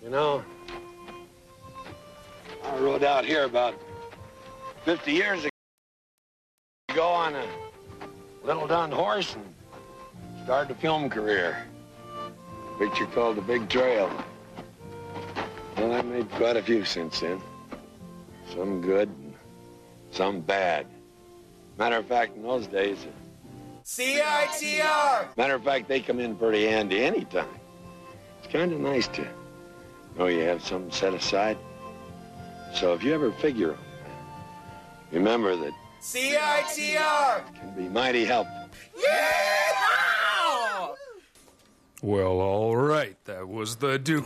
You know, I rode out here about 50 years ago on a little dun horse and started a film career. A picture called The Big Trail. Well, I've made quite a few since then. Some good and some bad. Matter of fact, in those days... CITR! Matter of fact, they come in pretty handy anytime. It's kind of nice to know you have something set aside. So if you ever figure on that, remember that... CITR! ...can be mighty helpful. Yeah! Well, all right. That was the Duke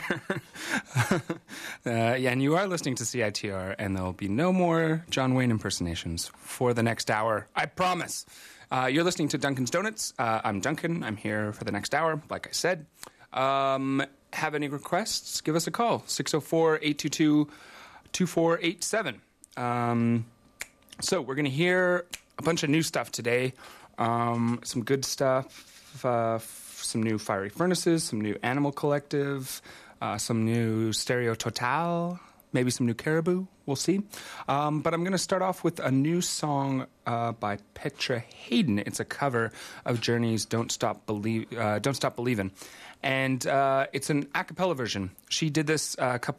there. Yeah, and you are listening to CITR, and there'll be no more John Wayne impersonations for the next hour. I promise. You're listening to Duncan's Donuts. I'm Duncan. I'm here for the next hour, like I said. Have any requests? Give us a call. 604-822-2487. So we're going to hear a bunch of new stuff today. Some good stuff. Some new Fiery Furnaces, some new Animal Collective, some new Stereo Total, maybe some new Caribou. We'll see. But I'm going to start off with a new song by Petra Hayden. It's a cover of Journey's Don't Stop Believin'. And it's an a cappella version. She did this about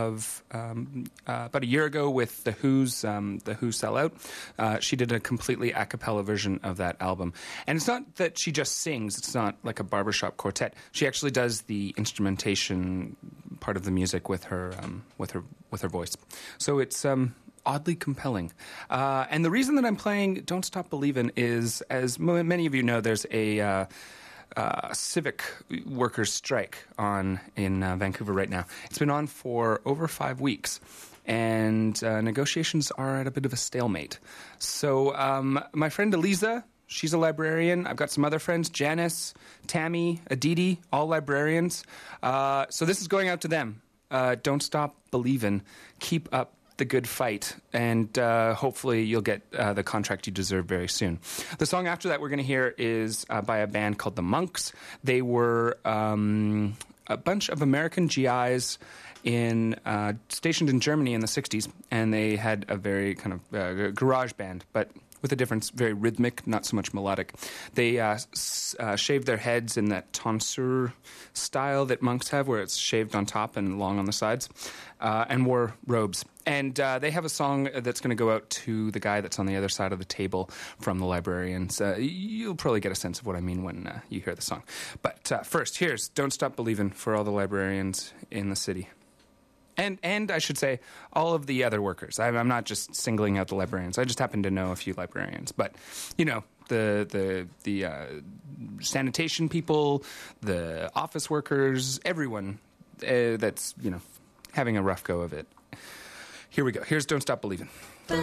a year ago with The Who's The Who Sell Out. She did a completely a cappella version of that album. And it's not that she just sings. It's not like a barbershop quartet. She actually does the instrumentation part of the music with her voice. So it's oddly compelling. And the reason that I'm playing Don't Stop Believin' is, as many of you know, there's a civic workers' strike in Vancouver right now. It's been on for over 5 weeks, and negotiations are at a bit of a stalemate. So my friend Eliza, she's a librarian. I've got some other friends, Janice, Tammy, Aditi, all librarians. So this is going out to them. Don't stop believin'. Keep up the good fight, and hopefully you'll get the contract you deserve very soon. The song after that we're going to hear is by a band called The Monks. They were a bunch of American GIs stationed in Germany in the 60s, and they had a very kind of garage band, but with a difference, very rhythmic, not so much melodic. They shaved their heads in that tonsure style that monks have, where it's shaved on top and long on the sides, and wore robes. And they have a song that's going to go out to the guy that's on the other side of the table from the librarians. You'll probably get a sense of what I mean when you hear the song. But first, here's Don't Stop Believin' for all the librarians in the city. And I should say, all of the other workers. I'm not just singling out the librarians. I just happen to know a few librarians. But, you know, the sanitation people, the office workers, everyone that's, you know, having a rough go of it. Here we go. Here's Don't Stop Believin'.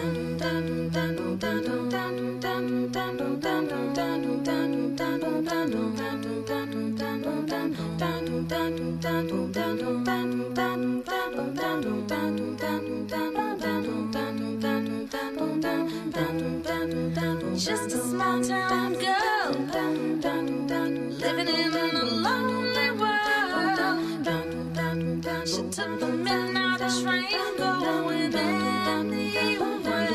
Just a small town girl living in a lonely world. She took the midnight train going anywhere.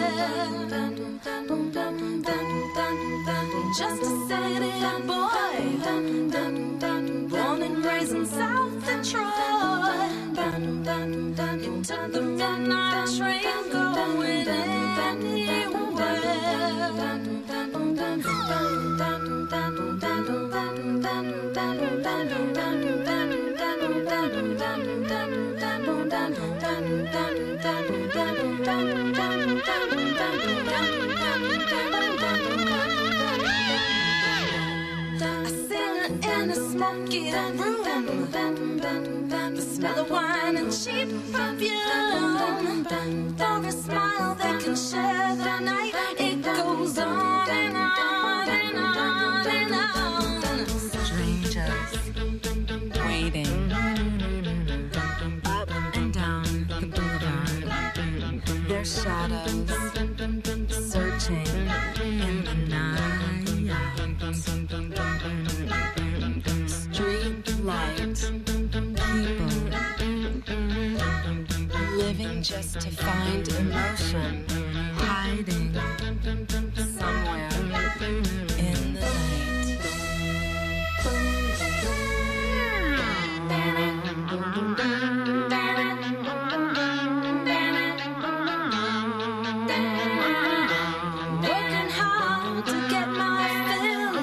Just a city boy, born and raised in South Detroit. He took the midnight train going anywhere. In a smoky room, the smell of wine and cheap perfume. For a smile they can share the night, it goes on and on and on and on. Strangers waiting up and down the boulevard, their shadows searching in the night. Street light, people just to find emotion hiding somewhere in the night. Working hard to get my fill.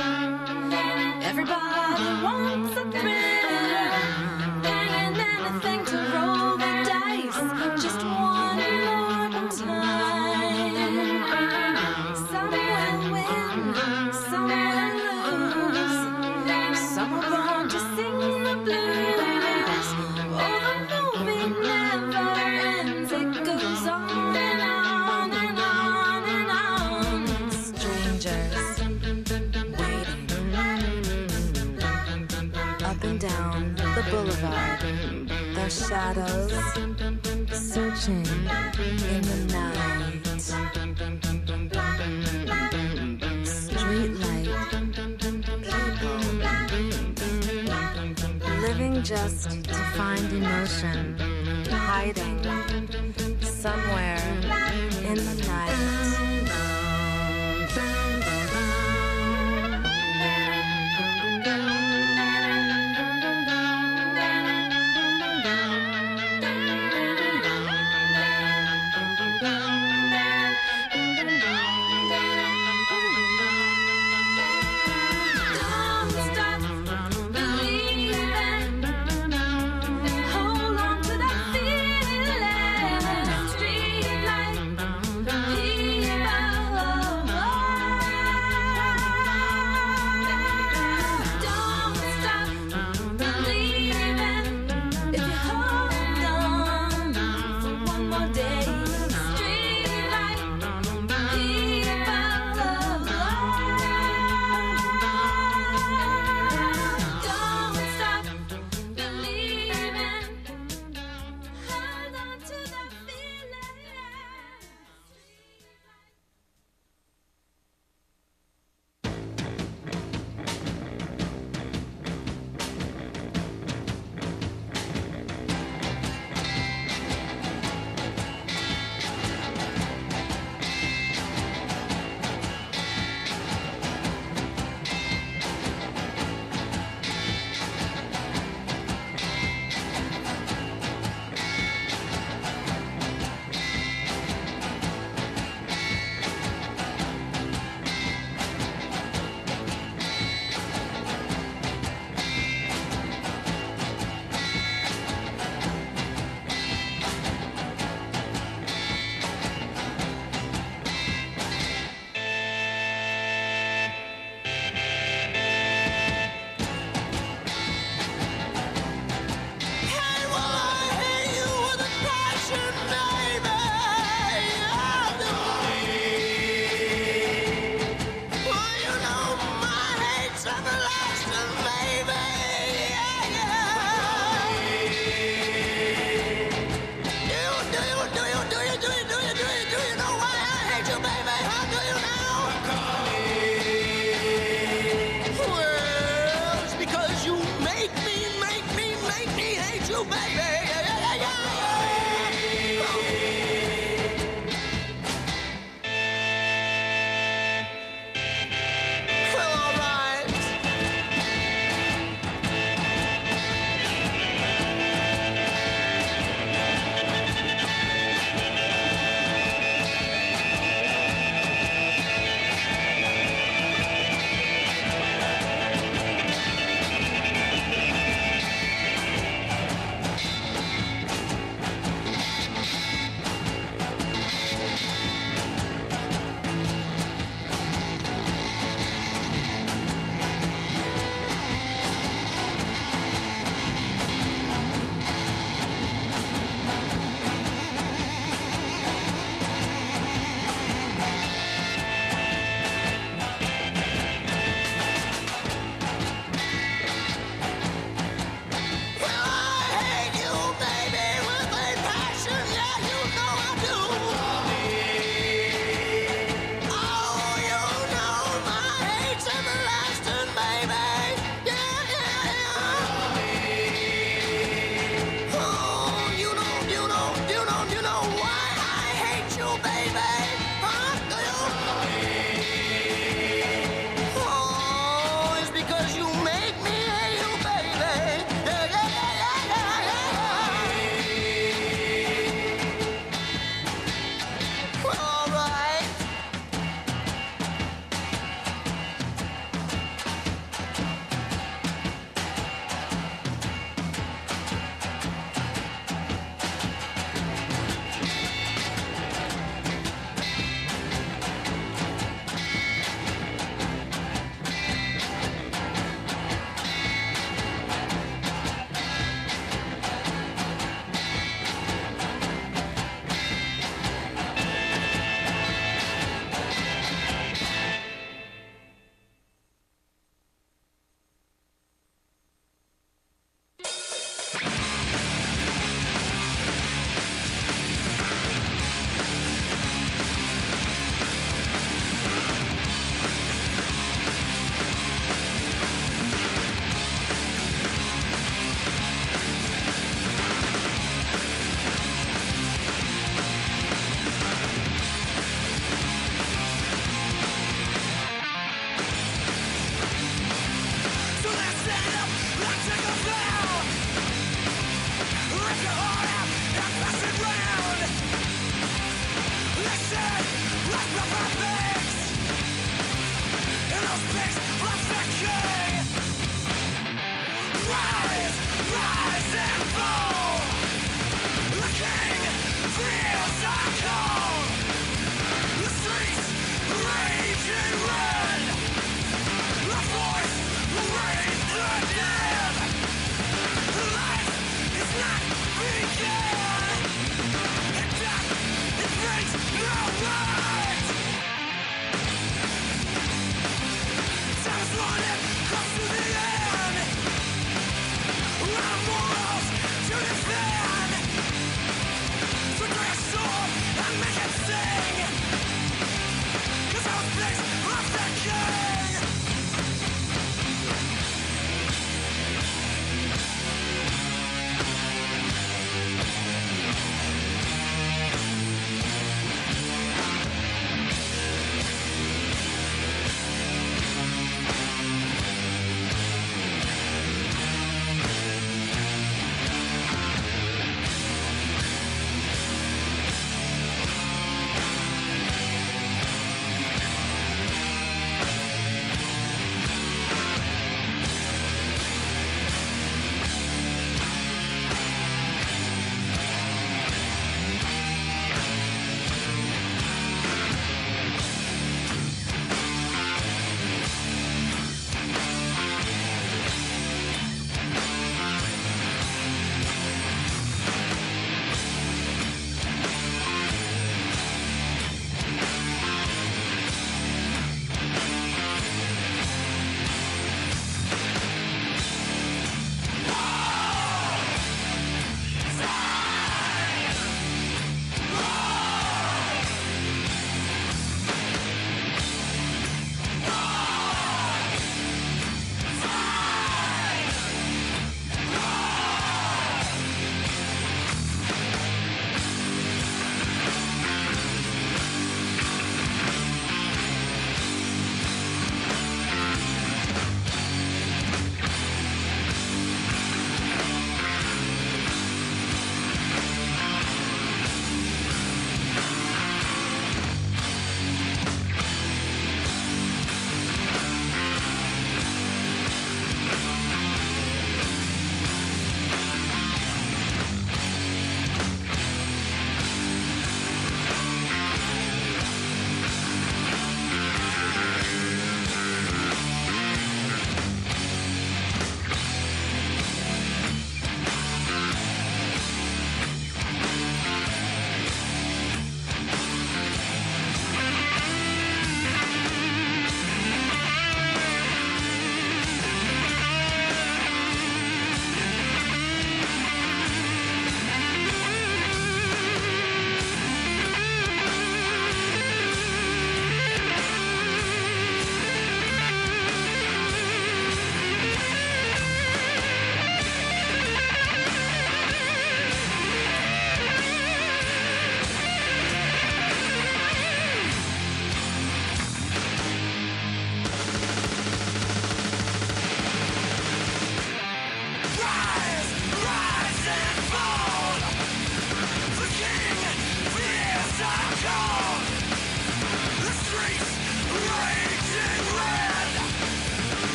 Everybody wants a thrill. Banging anything to roll the dice. Just one more time. Some will win, some will lose. Some are born to sing the blues. Oh, the movie never ends. It goes on and on and on and on. Strangers waiting up and down the boulevard, their shadows searching in the night. Streetlight people living just to find emotion hiding somewhere in the night. Don't stop believing. Hold on to that feeling. Streetlight people. Don't stop believing. If you hold on for one more day. Streetlight Don't stop believing. Hold on to that feeling.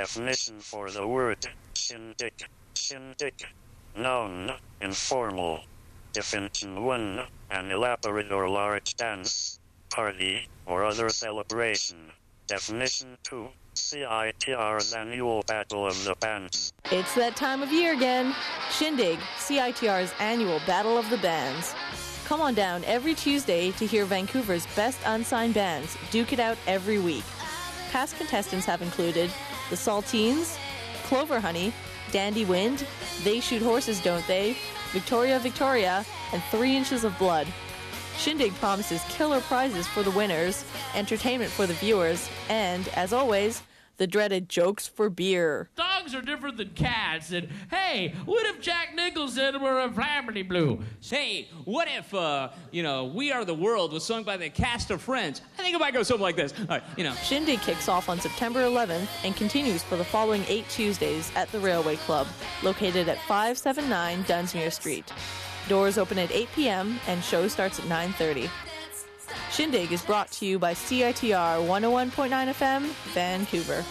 Definition for the word shindig. Shindig. Noun, informal. Definition 1, an elaborate or large dance, party, or other celebration. Definition 2, CITR's annual Battle of the Bands. It's that time of year again. Shindig, CITR's annual Battle of the Bands. Come on down every Tuesday to hear Vancouver's best unsigned bands duke it out every week. Past contestants have included The Saltines, Clover Honey, Dandy Wind, They Shoot Horses, Don't They?, Victoria Victoria, and 3 Inches of Blood. Shindig promises killer prizes for the winners, entertainment for the viewers, and, as always, the dreaded jokes for beer. Dogs are different than cats, and hey, what if Jack Nicholson were a Family Blue? Hey, what if, We Are the World was sung by the cast of Friends? I think it might go something like this. All right, Shindig kicks off on September 11th and continues for the following 8 Tuesdays at the Railway Club, located at 579 Dunsmuir Street. Doors open at 8 p.m. and show starts at 9:30. Shindig is brought to you by CITR 101.9 FM, Vancouver.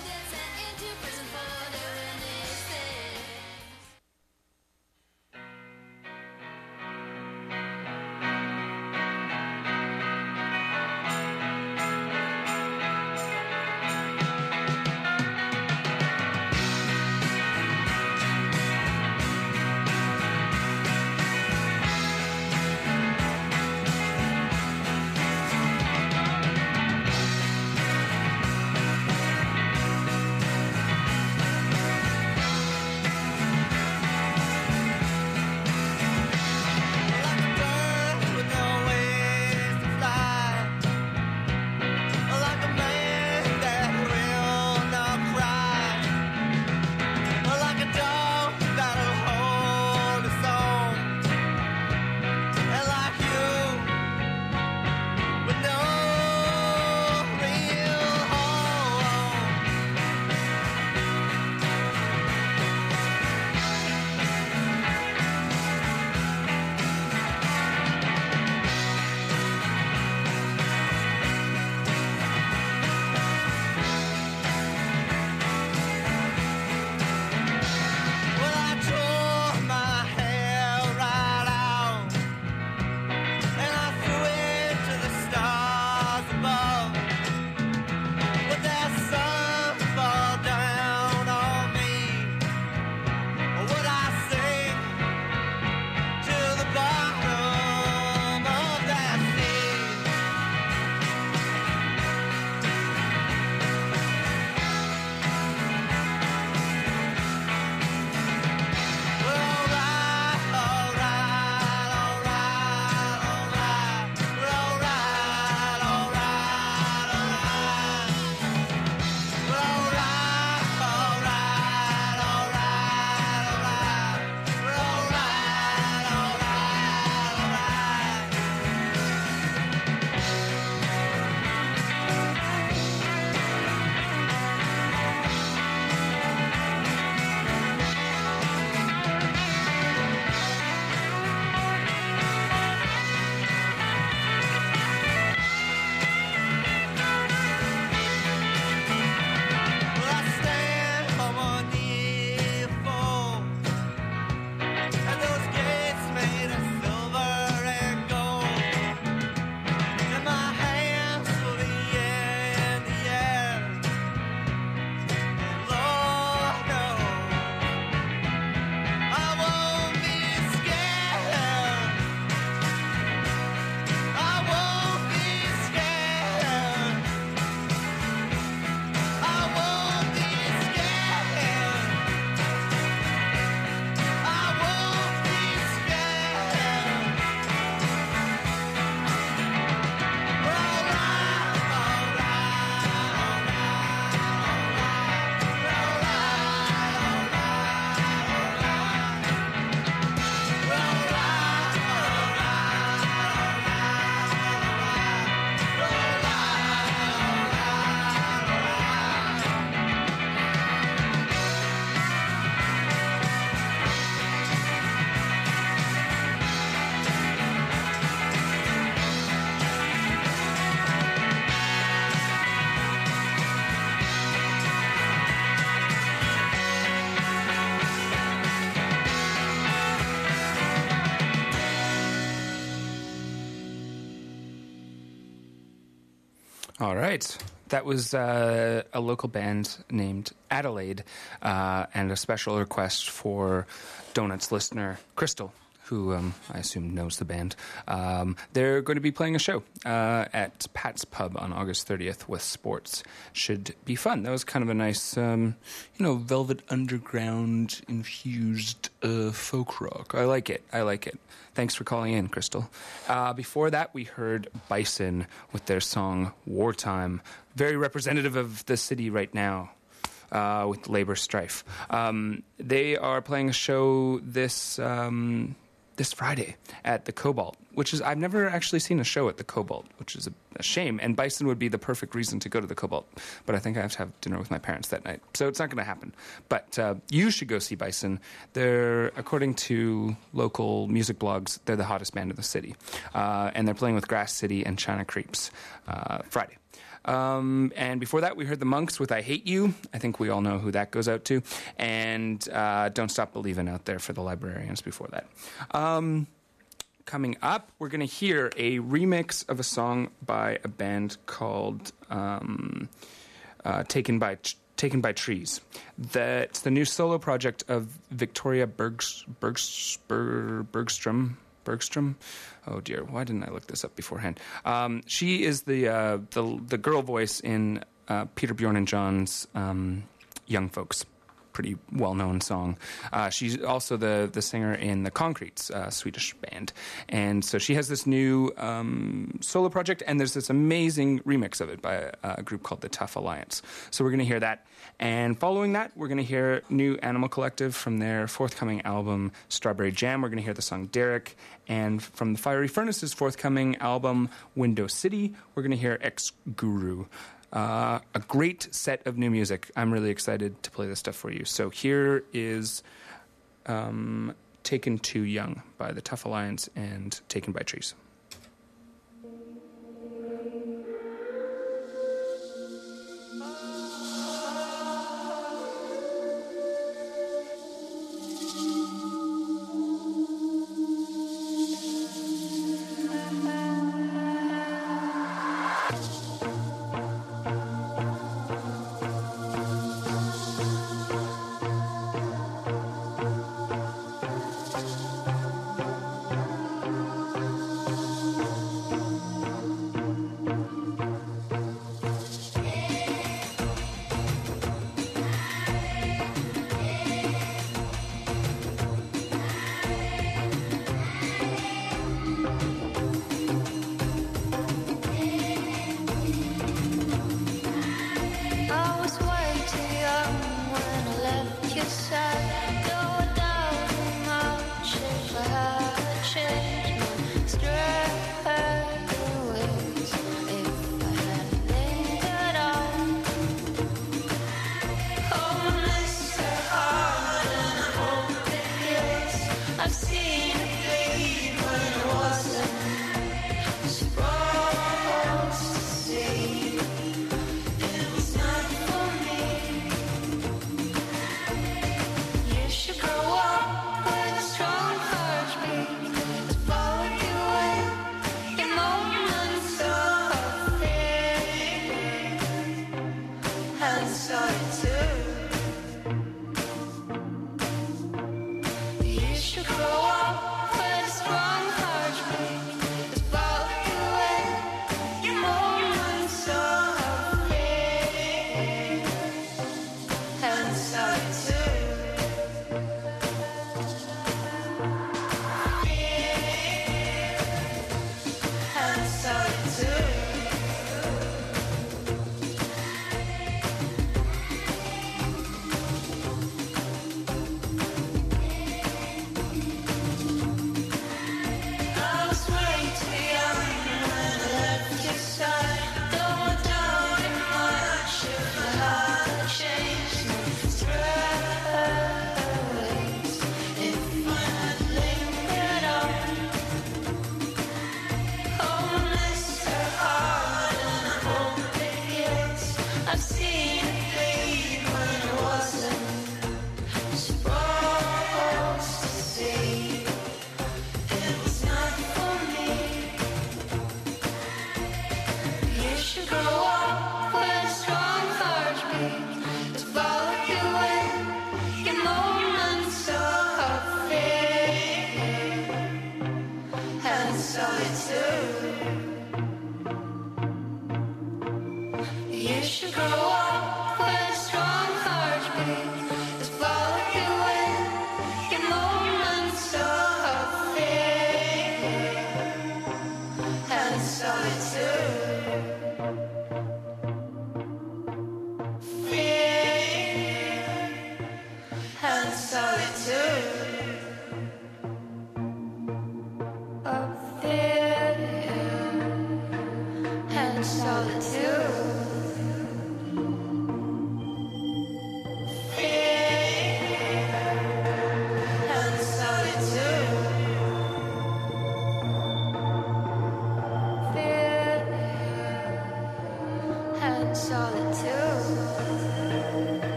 All right. That was a local band named Adelaide, and a special request for Donuts listener Crystal, who I assume knows the band. They're going to be playing a show at Pat's Pub on August 30th with Sports. Should be fun. That was kind of a nice, Velvet Underground infused folk rock. I like it. Thanks for calling in, Crystal. Before that, we heard Bison with their song Wartime. Very representative of the city right now. With labor strife. They are playing a show this Friday at the Cobalt, which is, I've never actually seen a show at the Cobalt, which is a shame. And Bison would be the perfect reason to go to the Cobalt. But I think I have to have dinner with my parents that night. So it's not going to happen. But you should go see Bison. They're, according to local music blogs, they're the hottest band in the city. And they're playing with Grass City and China Creeps Friday. And before that, we heard the Monks with I Hate You. I think we all know who that goes out to. And Don't Stop Believin' out there for the Librarians before that. Coming up, we're going to hear a remix of a song by a band called Taken by Trees. That's the new solo project of Victoria Bergstrom. Oh dear, why didn't I look this up beforehand? She is the girl voice in Peter, Bjorn and John's Young Folks. Pretty well-known song. She's also the singer in the Concretes, Swedish band. And so she has this new solo project, and there's this amazing remix of it by a group called the Tough Alliance. So we're going to hear that. And following that, we're going to hear new Animal Collective from their forthcoming album, Strawberry Jam. We're going to hear the song Derek. And from the Fiery Furnace's forthcoming album, Window City, we're going to hear Ex-Guru. A great set of new music. I'm really excited to play this stuff for you. So here is Taken Too Young by the Tough Alliance and Taken by Trees. Should grow up with a strong heart.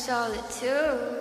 Charlotte too.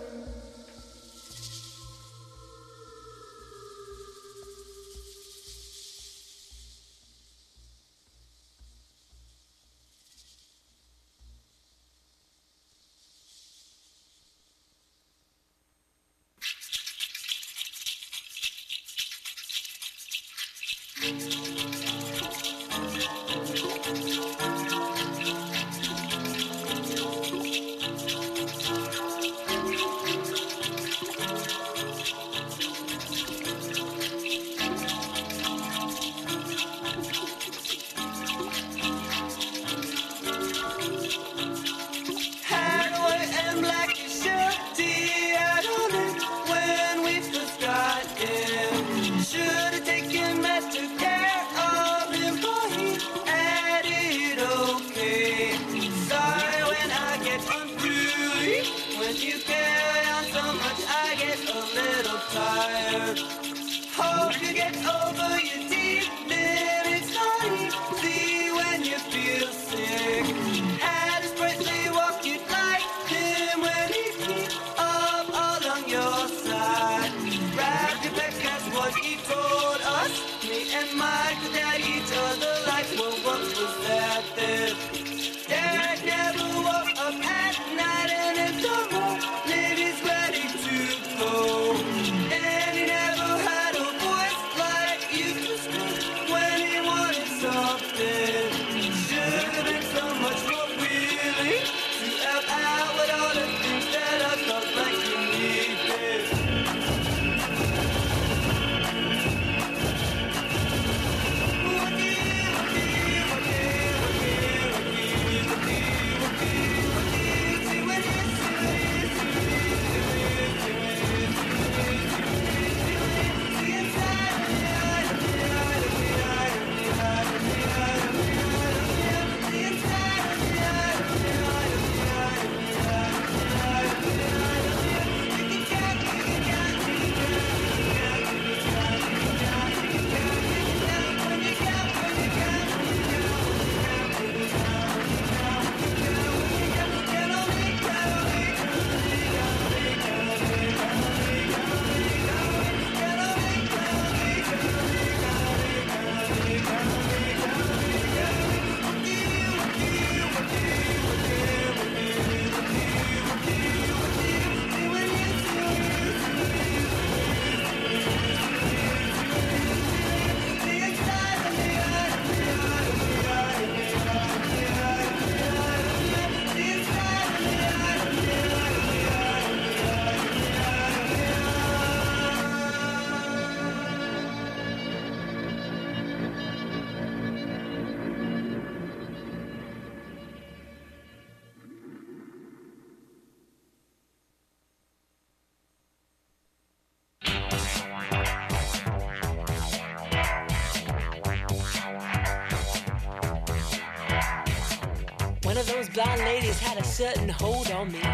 One of those blonde ladies had a certain hold on me.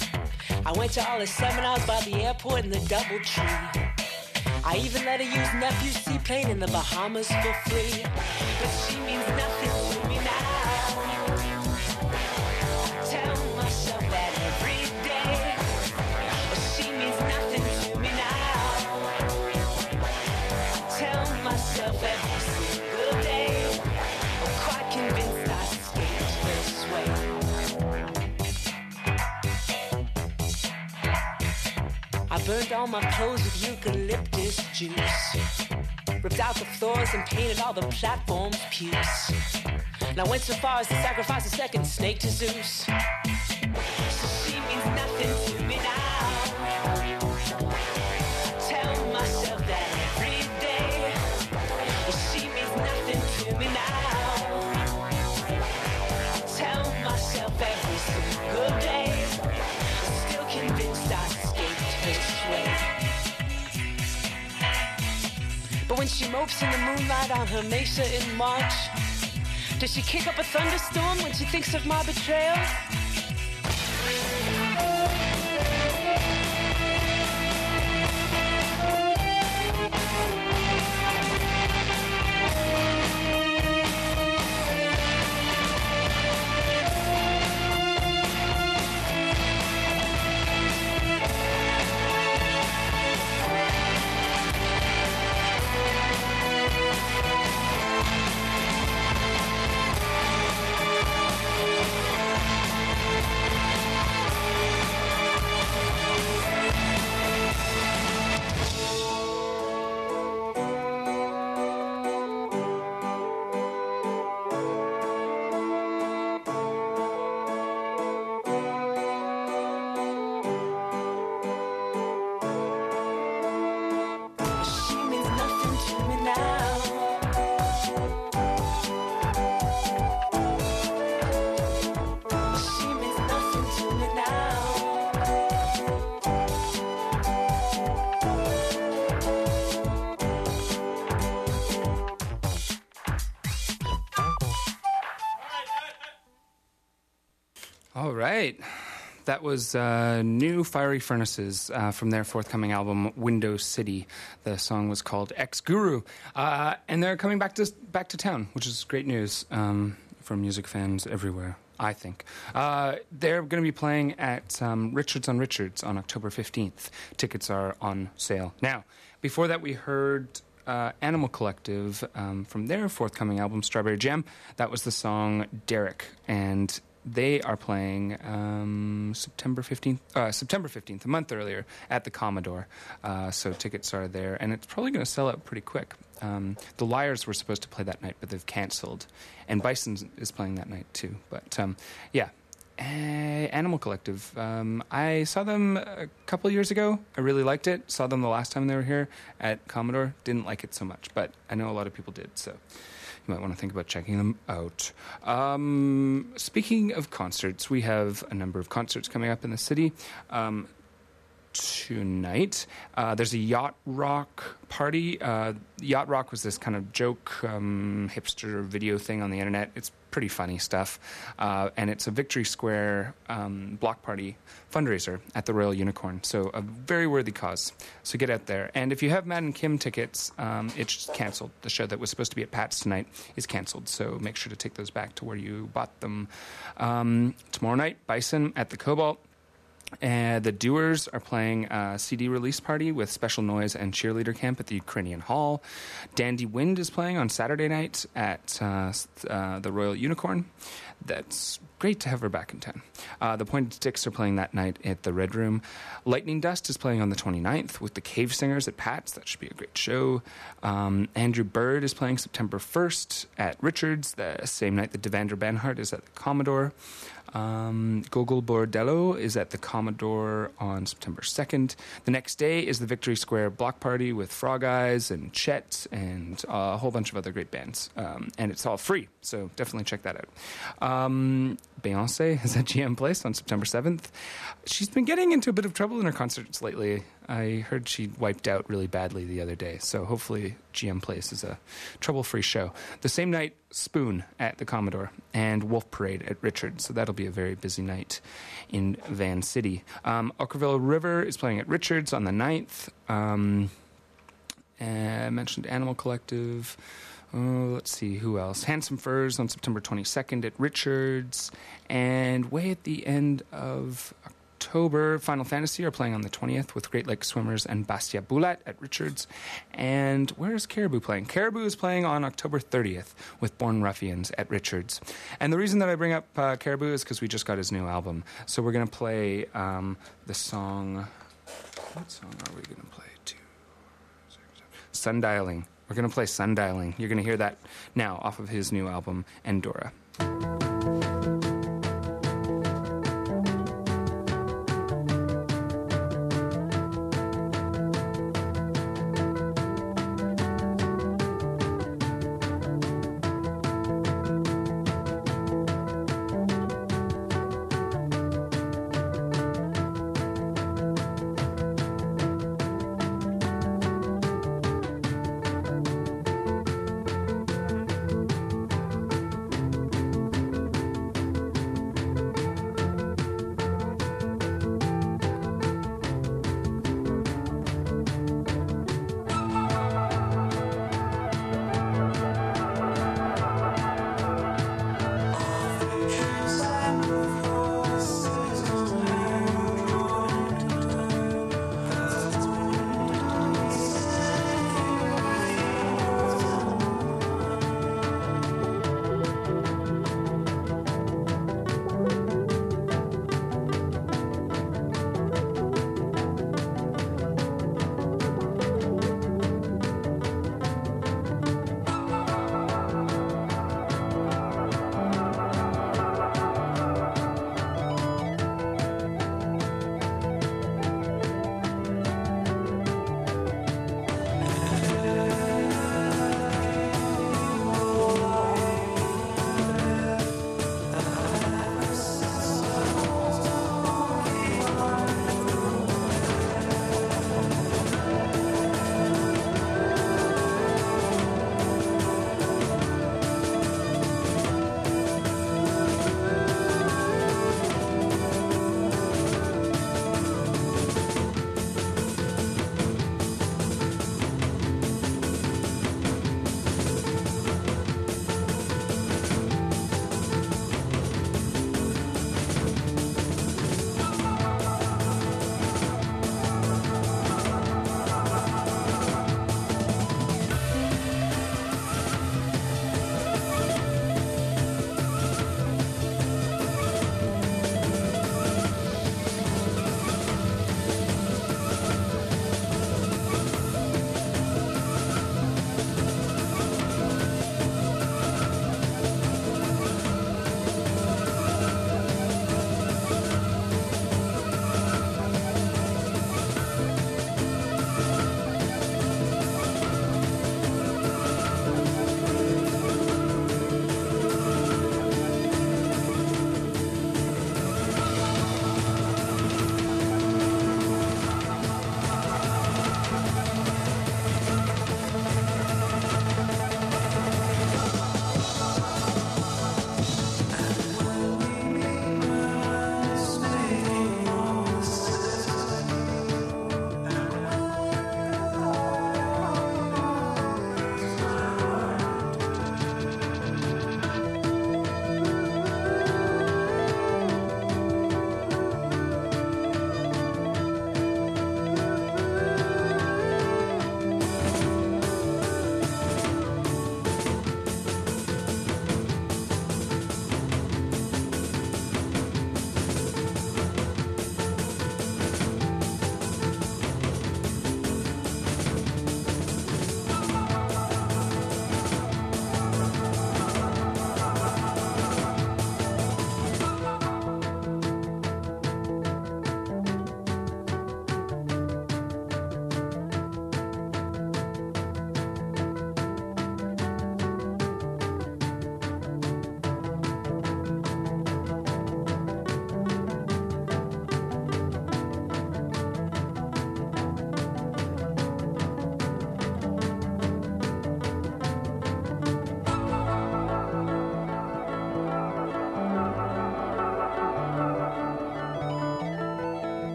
I went to all the seminars by the airport in the DoubleTree. I even let her use nephew's seaplane in the Bahamas for free. But she means nothing to me now. Tell myself that every day. But she means nothing to me now. Tell myself every single day. I'm quite convinced I escaped this way. I burned all my clothes with eucalyptus juice. Ripped out the floors and painted all the platforms puce. And I went so far as to sacrifice a second snake to Zeus. So she means nothing to me now. Tell myself that every day. Well, she means nothing to me now. Tell myself every single day. I'm still convinced I escaped this way. But when she mopes in the moonlight on her mesa in March, does she kick up a thunderstorm when she thinks of my betrayal? All right. That was New Fiery Furnaces from their forthcoming album, Window City. The song was called Ex-Guru. And they're coming back to town, which is great news for music fans everywhere, I think. They're going to be playing at Richards on Richards on October 15th. Tickets are on sale. Now, before that, we heard Animal Collective from their forthcoming album, Strawberry Jam. That was the song Derek, and they are playing September 15th, a month earlier, at the Commodore. So tickets are there, and it's probably going to sell out pretty quick. The Liars were supposed to play that night, but they've canceled. And Bison is playing that night, too. But, yeah. Animal Collective. I saw them a couple years ago. I really liked it. Saw them the last time they were here at Commodore. Didn't like it so much, but I know a lot of people did, so you might want to think about checking them out. Speaking of concerts, we have a number of concerts coming up in the city. Tonight, there's a Yacht Rock party. Yacht Rock was this kind of joke hipster video thing on the internet. It's pretty funny stuff. And it's a Victory Square block party fundraiser at the Royal Unicorn. So a very worthy cause. So get out there. And if you have Matt and Kim tickets, it's canceled. The show that was supposed to be at Pat's tonight is canceled. So make sure to take those back to where you bought them. Tomorrow night, Bison at the Cobalt. The Doers are playing a CD release party with Special Noise and Cheerleader Camp at the Ukrainian Hall. Dandy Wind is playing on Saturday night at the Royal Unicorn. That's great to have her back in town. The Pointed Sticks are playing that night at the Red Room. Lightning Dust is playing on the 29th with the Cave Singers at Pat's. That should be a great show. Andrew Bird is playing September 1st at Richards, the same night that Devander Banhart is at the Commodore. Gogol Bordello is at the Commodore on September 2nd. The next day is the Victory Square block party with Frog Eyes and Chet and a whole bunch of other great bands. And it's all free, so definitely check that out. Beyonce is at GM Place on September 7th. She's been getting into a bit of trouble in her concerts lately. I heard she wiped out really badly the other day, so hopefully GM Place is a trouble-free show. The same night, Spoon at the Commodore and Wolf Parade at Richards, so that'll be a very busy night in Van City. Okkerville River is playing at Richards on the 9th. I mentioned Animal Collective. Let's see, who else? Handsome Furs on September 22nd at Richards. And way at the end of October, Final Fantasy are playing on the 20th with Great Lake Swimmers and Bastia Bulat at Richards. And where is Caribou playing? Caribou is playing on October 30th with Born Ruffians at Richards. And the reason that I bring up Caribou is because we just got his new album. So we're going to play the song... What song are we going to play? Sundialing. We're going to play Sundialing. You're going to hear that now off of his new album, Endora.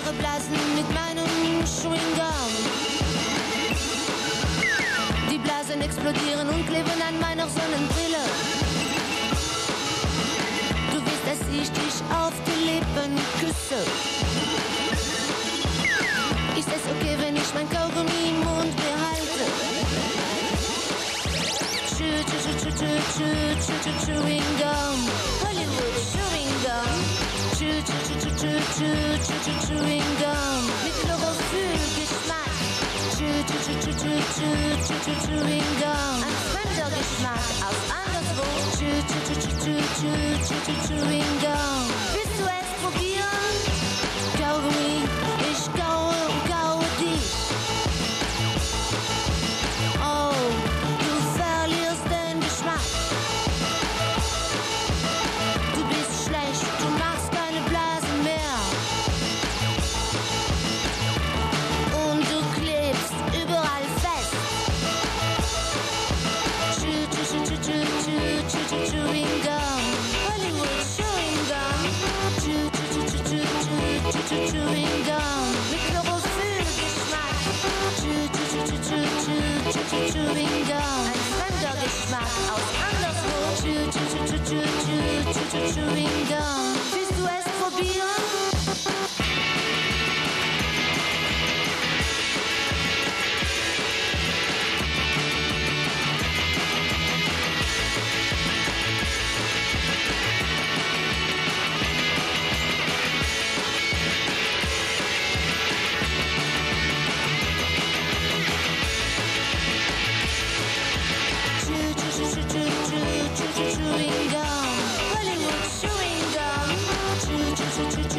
mache Blasen mit meinem Chewing Gum. Die Blasen explodieren und kleben an meiner Sonnenbrille. Du willst, dass ich dich auf die Lippen küsse. Ist es okay, wenn ich mein Kaugummi im Mund behalte? Chewing Gum, Hollywood Chewing Gum. Chewing Gum mit Chlorophyll-Geschmack. Chewing Gum, ein fremder Geschmack aus anderswo. Chewing Gum, willst du es probieren? Kaugummi, ich kaue und kaue dich. Oh, du verlierst den Geschmack. Du bist schlecht, du machst keine Blasen mehr. Und du klebst überall fest. Chewing Gum, Hollywood Chewing Gum. Chewing Gum mit Chlorophyll-Geschmack. Chewing Gum, ein fremder Geschmack aus anderswo. Chewing Gum, willst du es probieren? Chewing Gum, Hollywood Chewing Gum.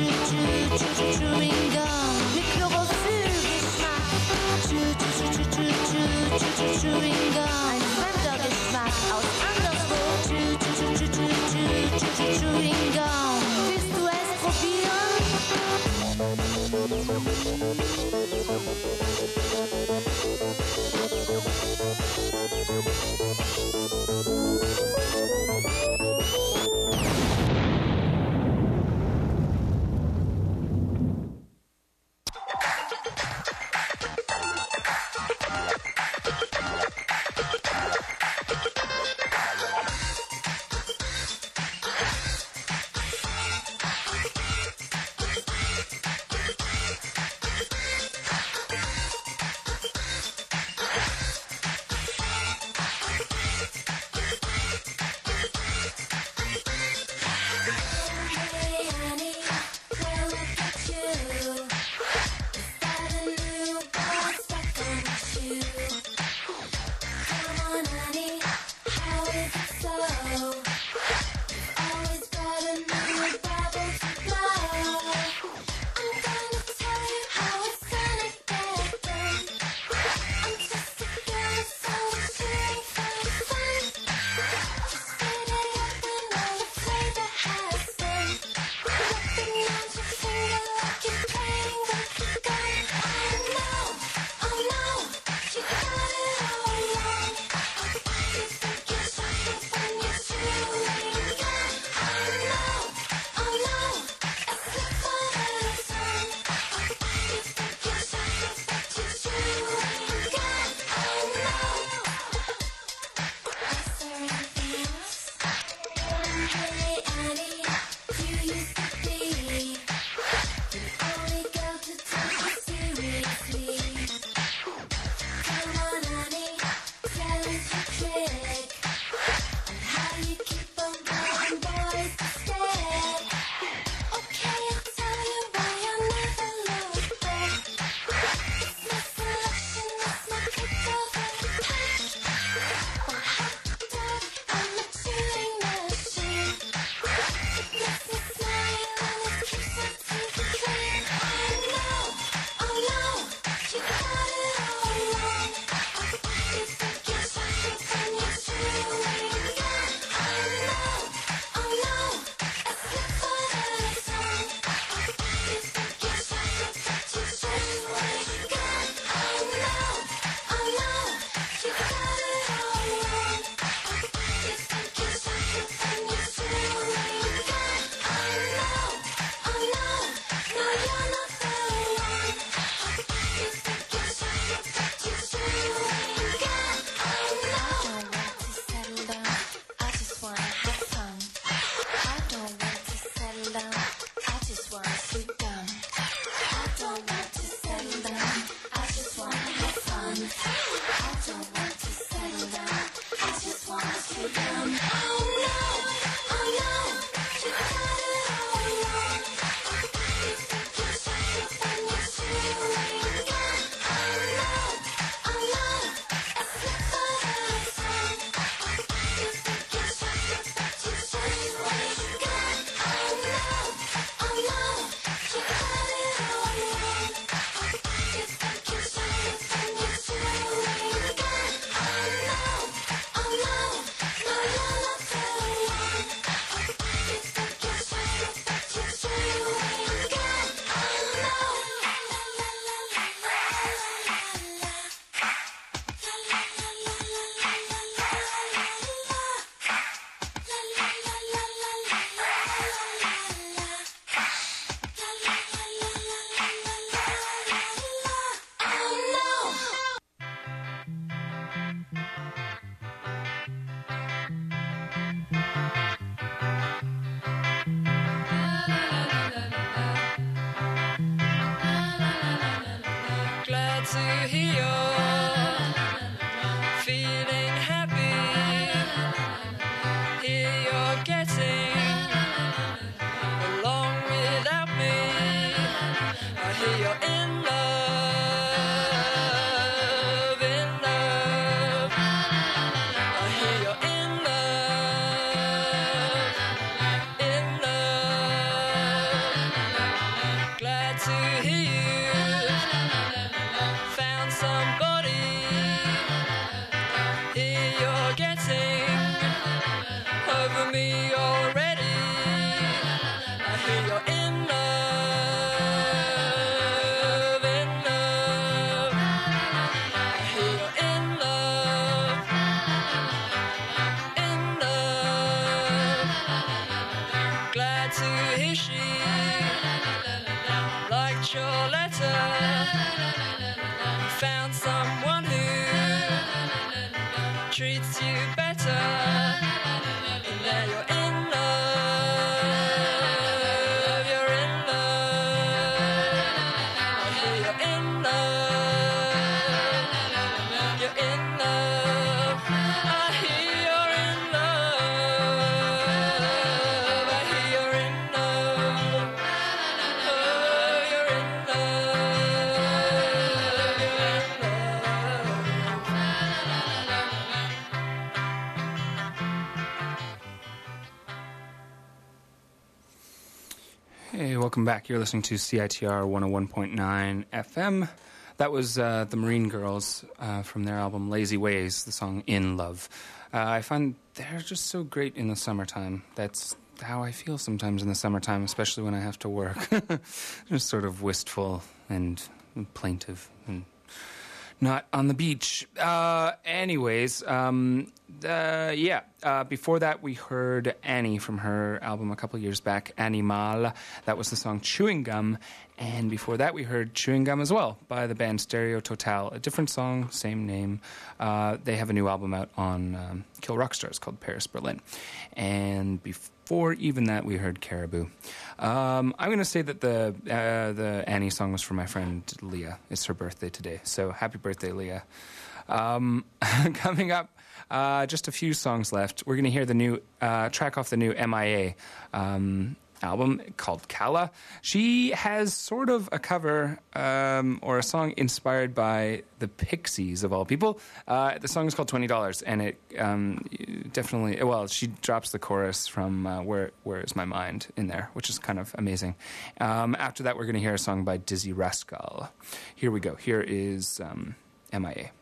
hear you're feeling happy. Here you're getting along without me. I hear you're in love, in love. I hear you're in love, in love. Glad to hear you found somebody. Here you're getting over me already. I hear you're in love, in love. I hear you're in love, in love. Glad to hear she liked your letter. Found someone who treats you better. And now you're in love, you're in love. I hear you're in love, you're in love. I hear you're in love, I hear you're in love. Oh, you're in love, you're in Hey, welcome back. You're listening to CITR 101.9 FM. That was the Marine Girls from their album Lazy Ways, the song In Love. I find they're just so great in the summertime. That's how I feel sometimes in the summertime, especially when I have to work. Just sort of wistful and plaintive and not on the beach. Before that, we heard Annie from her album a couple years back, Animal. That was the song Chewing Gum. And before that, we heard Chewing Gum as well by the band Stereo Total. A different song, same name. They have a new album out on Kill Rock Stars called Paris, Berlin. And before even that, we heard Caribou. I'm going to say that the Annie song was for my friend Leah. It's her birthday today. So happy birthday, Leah. Coming up, just a few songs left. We're going to hear the new track off the new MIA album called Kala. She has sort of a cover or a song inspired by the Pixies, of all people. The song is called $20, and it definitely, well, she drops the chorus from Where Is My Mind in there, which is kind of amazing. After that, we're going to hear a song by Dizzy Rascal. Here we go. Here is MIA.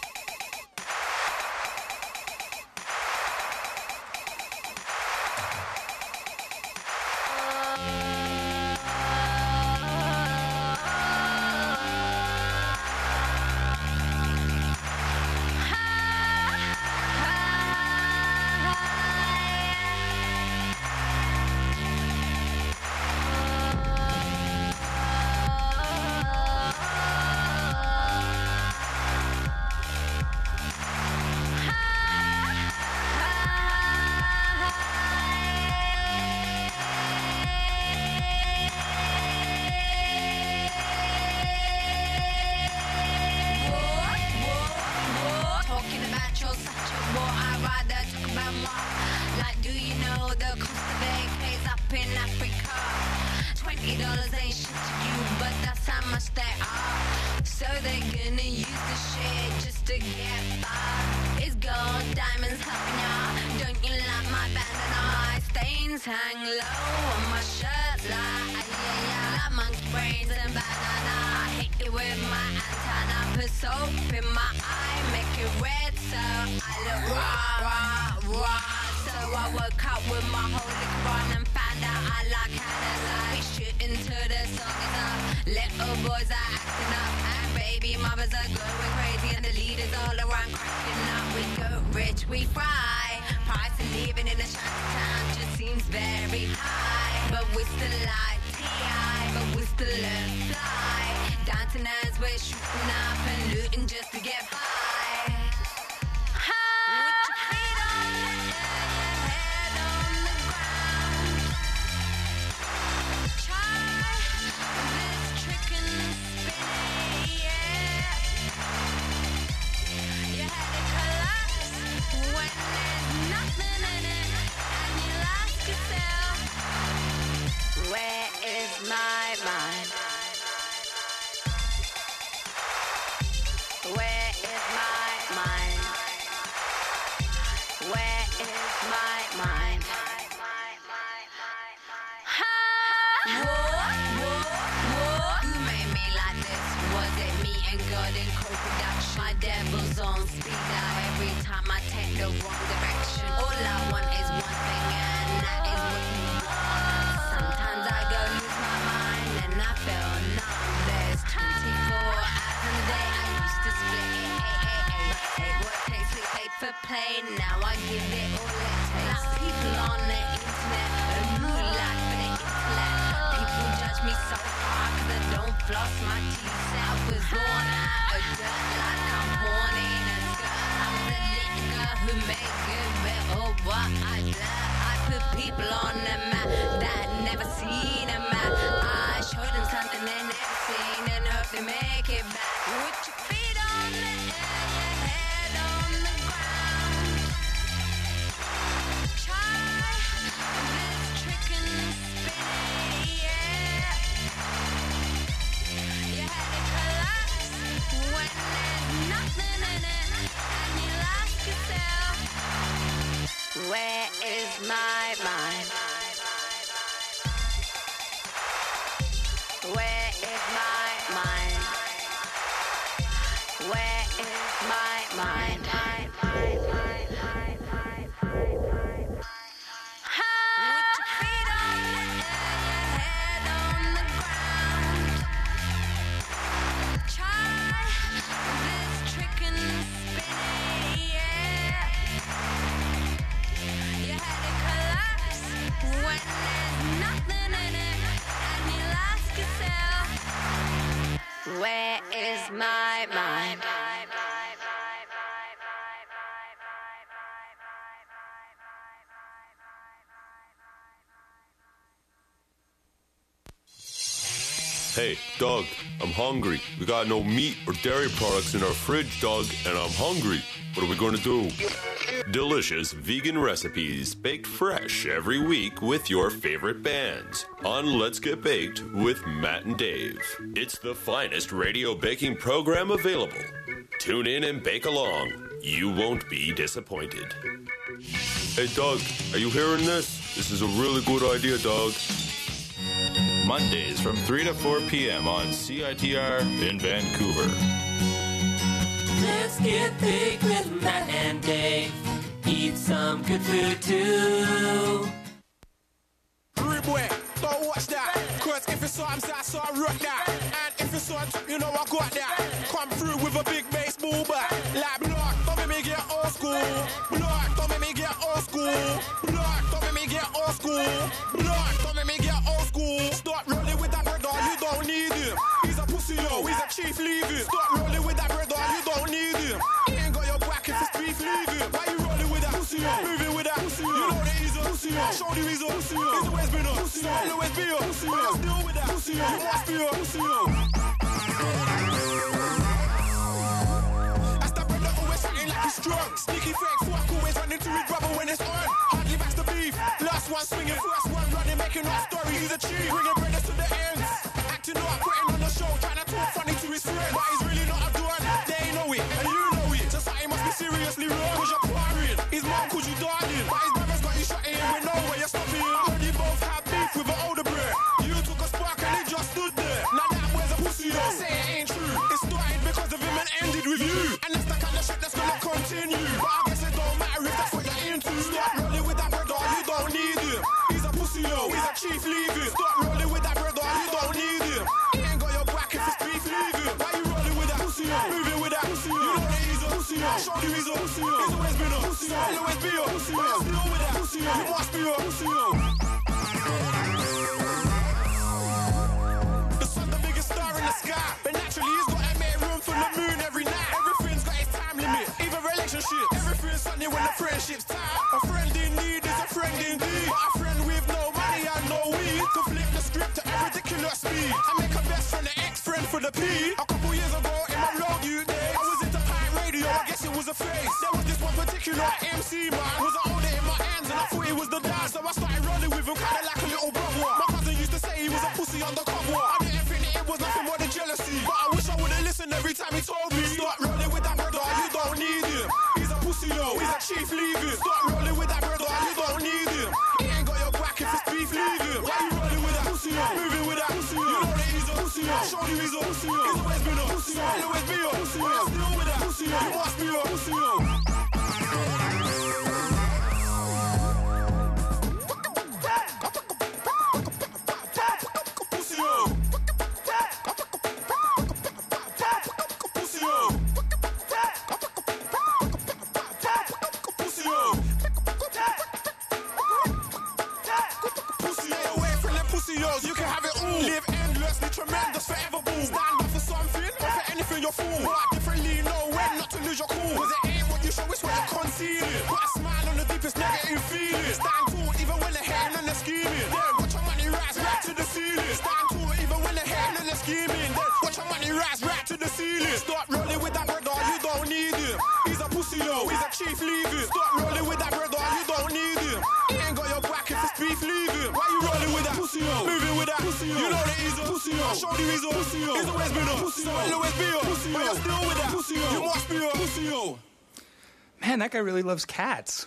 Hang low on my shirt like monkey brains and banana. I hit it with my antenna, put soap in my eye, make it red so I look raw, raw, raw. So I woke up with my whole liquor on and found out I like Hannah. We shooting to the song is up, little boys are acting up, and baby mothers are going crazy, and the leaders all around cracking up. We go rich, we fry. Price of living in a shanty town just seems very high, but we still like T.I., but we still learn fly. Dancing as we're shooting up and looting just to get by. With your feet on the air, your head on the ground. Try this trick and spin it, yeah. go wrong direction. All I want is one thing, and that is what you want. Sometimes I go lose my mind, and I feel numb. There's 24 hours in a day. I used to split it, what takes to pay for play. Now I give it all it takes. People on the internet, a moonlight for the intellect. People judge me so hard 'cause I don't floss my teeth. I was born out of dirt like I'm born in a skirt. I'm the nigga who make it better what I love. I put people on the map that never seen a map. I show them something they never seen and hope they make it back. With your feet on the air, your head on the ground. Try this trick and spin it, yeah. Your head collapse when there's nothing in it, and you ask yourself, where is my mind? Where is my mind? Where is my mind? With your feet on the air, your head on the ground. Try this trick and spin it, yeah. Your head collapse when there's nothing in it, and you ask yourself, where is my mind? Hey, Doug, I'm hungry. We got no meat or dairy products in our fridge, Doug, and I'm hungry. What are we going to do? Delicious vegan recipes baked fresh every week with your favorite bands on Let's Get Baked with Matt and Dave. It's the finest radio baking program available. Tune in and bake along. You won't be disappointed. Hey, Doug, are you hearing this? This is a really good idea, Doug. Mondays from 3 to 4 p.m. on CITR in Vancouver. Let's get big with Matt and Dave. Eat some good food too. Boy, don't watch that. Cause if it's something, I saw rock that. And if it's something, you know I got that. Come through with a big baseball bat. Like blood, don't make me get old school. Blood, don't make me get old school. Blood, don't make me get old school. Blood, don't make me get old school. Start rolling with that brother, you don't need him. He's a pussy, yo, he's a chief, leave him. Start rolling with that brother, you don't need him. He ain't got your back if it's beef, leave him. Why you rolling with that pussy, yo? Moving with that pussy, yo. You know that he's a pussy, yo. Show you he's a pussy, yo. He's always been a pussy, yo. He'll always be a pussy, yo. Still with that pussy, yo. You must be a pussy, yo. That's that brother always acting like he's strong. Sneaky fake fuck, always running to his brother when it's on. Hardly backs the beef. Last one swinging, first one running, making up stories. He's a chief, bringing brothers to the ends. Acting up, putting on the show, trying to talk funny to his friends. But he's really not a doan. They know it, and you know it. Just like he must be seriously wrong. Cause you're partying. His mom called you darling. But his brothers got you shut in with no way you're stopping. When you both have beef with an older bro. You took a spark and he just stood there. Now that boy's a pussy though. Say it ain't true. It started because of him and ended with you. And that's the kind of shit that's gonna continue. But I guess it don't matter if that's what you're into. Start rolling with that brother, you don't need him. He's a pussy though. He's a chief, leave him. Start rolling with that brother, you don't need him. He ain't got your back if it's beef, leave him. Why you rolling with that pussy though? Moving with that pussy though. You know that he's a pussy though. Show you he's a pussy though. He's always been a pussy though. He'll always be a pussy though. Still with that pussy though. You must be a pussy though. The sun's the biggest star in the sky, but naturally he's gotta make room for the moon every night. Everything's got its time limit, even relationships. Everything's sunny when the friendship's tight. A friend in need is a friend indeed, but a friend with no money and no weed could flip the script at a ridiculous speed. I make a best friend, an ex-friend for the P. A couple years ago in my road youth days, I was into pirate radio, I guess it was a phase. There was this one particular MC man, was I hold it in my hands and I thought it was the dad. So I started rolling with him kinda like a little brother. My cousin used to say he was a pussy undercover. I didn't think that it was nothing more than jealousy, but I wish I would've listened every time he told me. Start rolling with that brother, you don't need him. He's a pussy though, he's a chief, leave him. Start rolling with that brother, you don't need him. He ain't got your back if it's beef, leave him. Why you rolling with that pussy though? Moving with that pussy though. You know that he's a pussy though. Show you he's a pussy though. He's always been a pussy though. He'll always be a pussy though. Still with that pussy though. You must be a pussy though. need him. He's a pussy, yo. He's a chief, leave him. Stop rolling with that brother, you don't need him. He ain't got your back if it's beef, leave him. Why you rolling with that pussy, yo? Moving with that pussy, yo. You know that he's a pussy, yo. I showed you he's a pussy, yo. He's always been a pussy, yo. He'll always be a pussy, yo. But you're still with that pussy, yo. You must be a pussy, yo. Man, that guy really loves cats.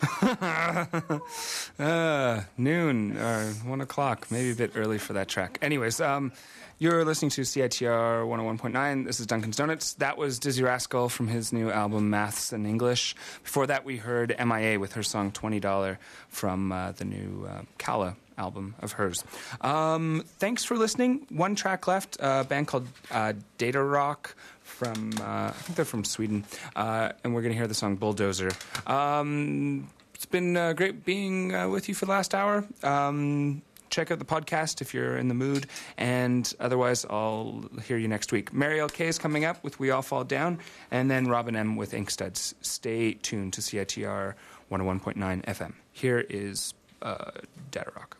Noon or 1 o'clock, maybe a bit early for that track. Anyways, you're listening to CITR 101.9. This is Duncan's Donuts. That was Dizzy Rascal from his new album, Maths and English. Before that, we heard MIA with her song $20 from the new Kala album of hers. Thanks for listening. One track left, a band called Data Rock from, I think they're from Sweden, and we're going to hear the song Bulldozer. It's been great being with you for the last hour. Check out the podcast if you're in the mood, and otherwise I'll hear you next week. Mary L.K. is coming up with We All Fall Down, and then Robin M. with Inkstuds. Stay tuned to CITR 101.9 FM. Here is Data Rock.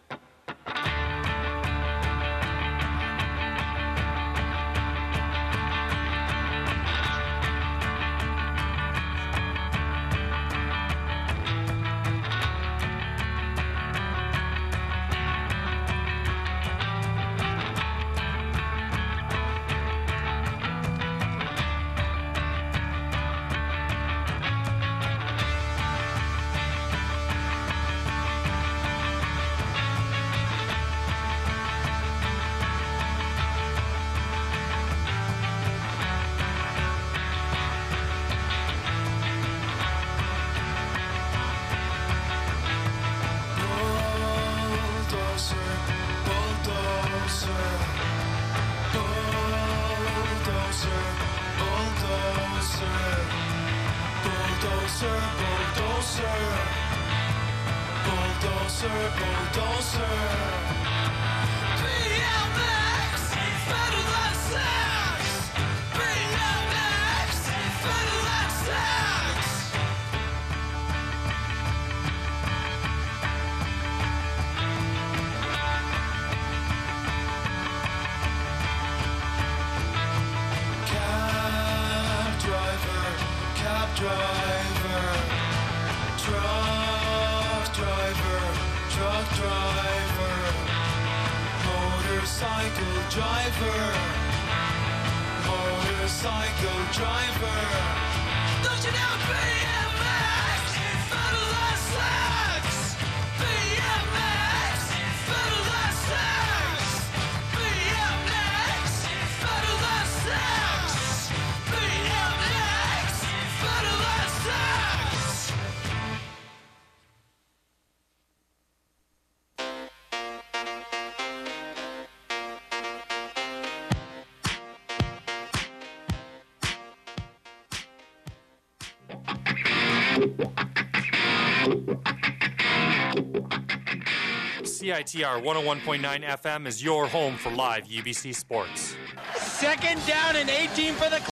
CITR 101.9 FM is your home for live UBC sports. Second down and 18 for the